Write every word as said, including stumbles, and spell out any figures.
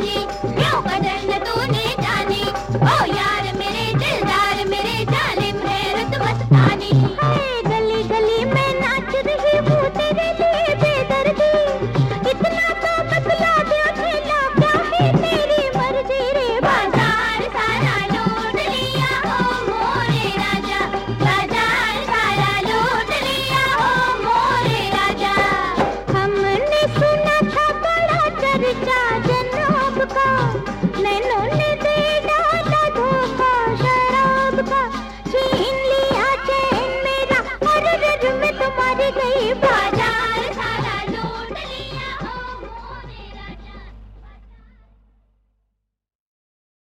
जानी, क्यों कदर न तूने जानी। ओ यार मेरे दिलदार मेरे जालिम है रुत मस्तानी। गली गली में नाच रही हूँ तेरे लिए बेदर्दी, इतना तो बतला दो खेला क्या है तेरी मर्जी रे। बाजार सारा लूट लिया हो मोरे राजा, बाजार सारा लूट लिया हो मोरे राजा। हमने सुना था बड़ा चर्चा जनाब का, नैनों